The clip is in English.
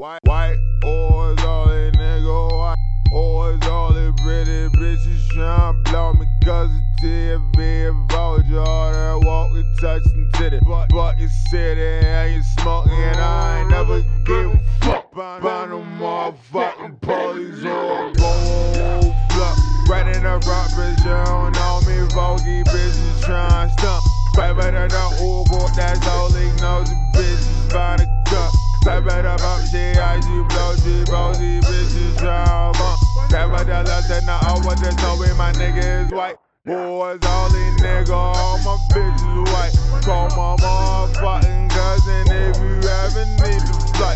White, always all these nigga white. Always all these pretty bitches tryna blow me cause of TV and vulture. All that walking, touching titty. But you sitting and you smoking and I ain't never give a fuck. Find them motherfucking police or gold block. Right in the rock, bitch, you don't know me. Vogue bitches tryna stump. Right by the Uber, that's all they know. The bitches find a cup. Type it up, she ice, you blow, she bossy, bitches tryna bump. Type it up, left and the over, the toe my nigga is white. Boys, all these niggas, all my bitches white. Call my motherfucking cousin if you ever need to fight.